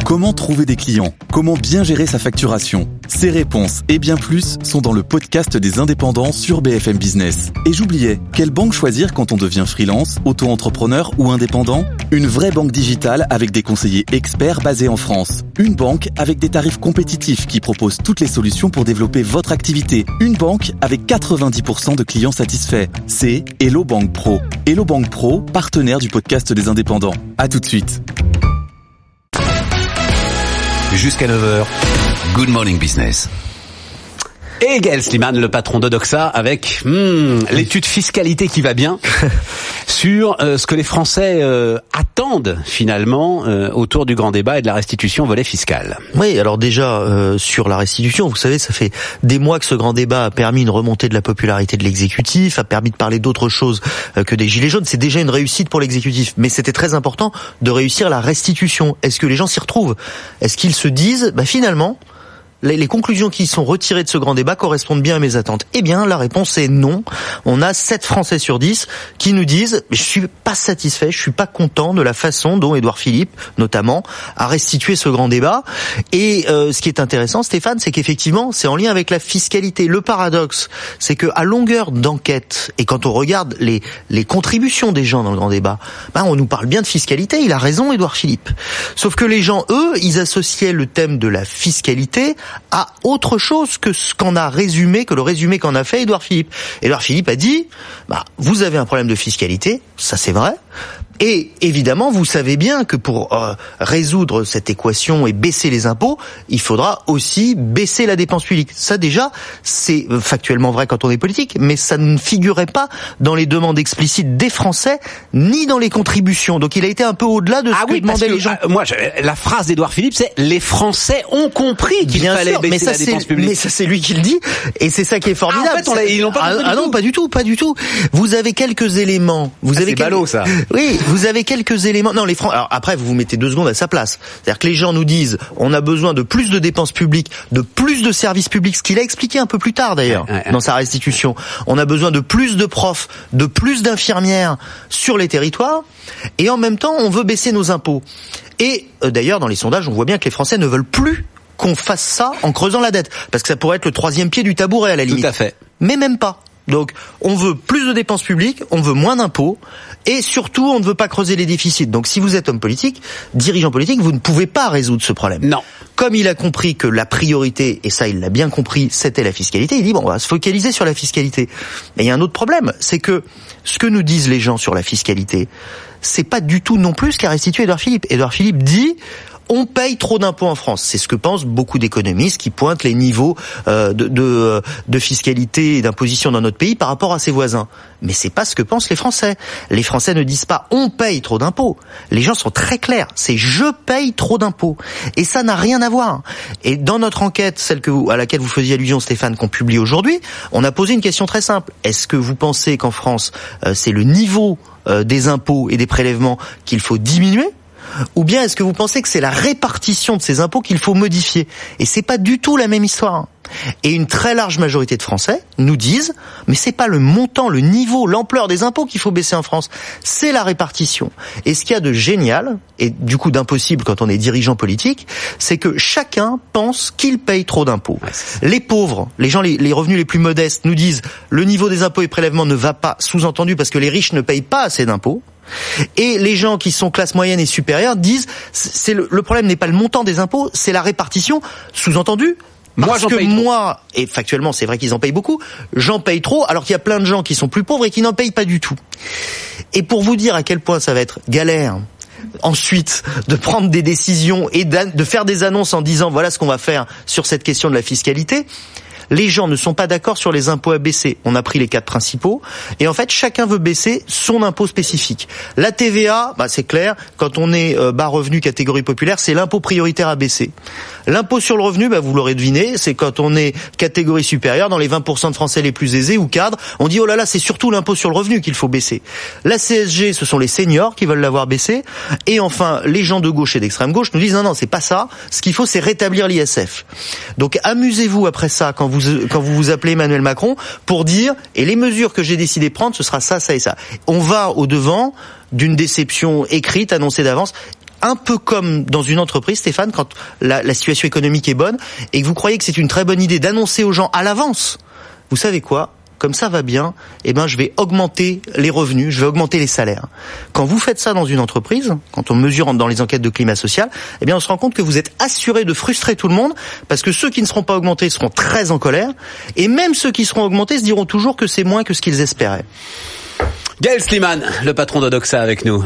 Comment trouver des clients ? Comment bien gérer sa facturation ? Ces réponses et bien plus sont dans le podcast des indépendants sur BFM Business. Et j'oubliais, quelle banque choisir quand on devient freelance, auto-entrepreneur ou indépendant ? Une vraie banque digitale avec des conseillers experts basés en France. Une banque avec des tarifs compétitifs qui propose toutes les solutions pour développer votre activité. Une banque avec 90% de clients satisfaits. C'est Hello Bank Pro. Hello Bank Pro, partenaire du podcast des indépendants. À tout de suite. Jusqu'à 9h, Good Morning Business. Et Gaël Slimane, le patron d'Odoxa, avec l'étude fiscalité qui va bien sur ce que les Français attendent finalement autour du grand débat et de la restitution volet fiscal. Oui, alors déjà sur la restitution, vous savez, ça fait des mois que ce grand débat a permis une remontée de la popularité de l'exécutif, a permis de parler d'autre chose que des gilets jaunes. C'est déjà une réussite pour l'exécutif, mais c'était très important de réussir la restitution. Est-ce que les gens s'y retrouvent ? Est-ce qu'ils se disent, finalement, les conclusions qui sont retirées de ce grand débat correspondent bien à mes attentes? Eh bien, la réponse est non. On a 7 Français sur 10 qui nous disent « Je suis pas satisfait, je suis pas content de la façon dont Édouard Philippe, notamment, a restitué ce grand débat. » Et ce qui est intéressant, Stéphane, c'est qu'effectivement, c'est en lien avec la fiscalité. Le paradoxe, c'est que à longueur d'enquête, et quand on regarde les contributions des gens dans le grand débat, on nous parle bien de fiscalité. Il a raison, Édouard Philippe. Sauf que les gens, eux, ils associaient le thème de la fiscalité à autre chose que ce qu'en a résumé, que le résumé qu'en a fait Édouard Philippe. Édouard Philippe a dit, vous avez un problème de fiscalité, ça c'est vrai, et évidemment vous savez bien que pour résoudre cette équation et baisser les impôts, il faudra aussi baisser la dépense publique. Ça déjà, c'est factuellement vrai quand on est politique, mais ça ne figurait pas dans les demandes explicites des Français, ni dans les contributions. Donc il a été un peu au-delà de ce que demandaient les gens. La phrase d'Édouard Philippe, c'est « Les Français ont compris qu'il fallait baisser la dépense publique ». Mais ça c'est lui qui le dit, et c'est ça qui est formidable. En fait, ils l'ont pas dit. Non, pas du tout. Vous avez quelques éléments. C'est ballot, ça. Oui, vous avez quelques éléments. Non, alors après, vous vous mettez 2 secondes à sa place. C'est-à-dire que les gens nous disent, on a besoin de plus de dépenses publiques, de plus de services publics, ce qu'il a expliqué un peu plus tard d'ailleurs, dans sa restitution. On a besoin de plus de profs, de plus d'infirmières sur les territoires, et en même temps, on veut baisser nos impôts. Et d'ailleurs, dans les sondages, on voit bien que les Français ne veulent plus qu'on fasse ça en creusant la dette, parce que ça pourrait être le 3e pied du tabouret à la limite. Tout à fait. Mais même pas. Donc, on veut plus de dépenses publiques, on veut moins d'impôts, et surtout, on ne veut pas creuser les déficits. Donc, si vous êtes homme politique, dirigeant politique, vous ne pouvez pas résoudre ce problème. Non. Comme il a compris que la priorité, et ça, il l'a bien compris, c'était la fiscalité, il dit, on va se focaliser sur la fiscalité. Mais il y a un autre problème, c'est que ce que nous disent les gens sur la fiscalité, c'est pas du tout non plus ce qu'a restitué Édouard Philippe. Édouard Philippe dit, on paye trop d'impôts en France. C'est ce que pensent beaucoup d'économistes qui pointent les niveaux de fiscalité et d'imposition dans notre pays par rapport à ses voisins. Mais c'est pas ce que pensent les Français. Les Français ne disent pas on paye trop d'impôts. Les gens sont très clairs. C'est je paye trop d'impôts. Et ça n'a rien à voir. Et dans notre enquête, celle à laquelle vous faisiez allusion, Stéphane, qu'on publie aujourd'hui, on a posé une question très simple. Est-ce que vous pensez qu'en France, c'est le niveau des impôts et des prélèvements qu'il faut diminuer ? Ou bien est-ce que vous pensez que c'est la répartition de ces impôts qu'il faut modifier ? Et c'est pas du tout la même histoire. Et une très large majorité de Français nous disent, mais c'est pas le montant, le niveau, l'ampleur des impôts qu'il faut baisser en France, c'est la répartition. Et ce qu'il y a de génial, et du coup d'impossible quand on est dirigeant politique, c'est que chacun pense qu'il paye trop d'impôts. Les pauvres, les gens, les revenus les plus modestes nous disent, le niveau des impôts et prélèvements ne va pas, sous-entendu parce que les riches ne payent pas assez d'impôts. Et les gens qui sont classe moyenne et supérieure disent, le problème n'est pas le montant des impôts, c'est la répartition, sous-entendu. Parce que moi, et factuellement c'est vrai qu'ils en payent beaucoup, j'en paye trop, alors qu'il y a plein de gens qui sont plus pauvres et qui n'en payent pas du tout. Et pour vous dire à quel point ça va être galère, ensuite, de prendre des décisions et de faire des annonces en disant voilà ce qu'on va faire sur cette question de la fiscalité, les gens ne sont pas d'accord sur les impôts à baisser. On a pris les 4 principaux. Et en fait, chacun veut baisser son impôt spécifique. La TVA, c'est clair, quand on est bas revenu catégorie populaire, c'est l'impôt prioritaire à baisser. L'impôt sur le revenu, vous l'aurez deviné, c'est quand on est catégorie supérieure, dans les 20% de Français les plus aisés ou cadres, on dit oh là là, c'est surtout l'impôt sur le revenu qu'il faut baisser. La CSG, ce sont les seniors qui veulent l'avoir baissé. Et enfin, les gens de gauche et d'extrême gauche nous disent non, c'est pas ça. Ce qu'il faut, c'est rétablir l'ISF. Donc amusez-vous après ça quand vous appelez Emmanuel Macron pour dire et les mesures que j'ai décidé de prendre, ce sera ça, ça et ça. On va au-devant d'une déception écrite, annoncée d'avance. un peu comme dans une entreprise, Stéphane, quand la situation économique est bonne et que vous croyez que c'est une très bonne idée d'annoncer aux gens à l'avance, vous savez quoi ? Comme ça va bien, je vais augmenter les revenus, je vais augmenter les salaires. Quand vous faites ça dans une entreprise, quand on mesure dans les enquêtes de climat social, on se rend compte que vous êtes assuré de frustrer tout le monde, parce que ceux qui ne seront pas augmentés seront très en colère, et même ceux qui seront augmentés se diront toujours que c'est moins que ce qu'ils espéraient. Gaël Sliman, le patron d'Odoxa avec nous.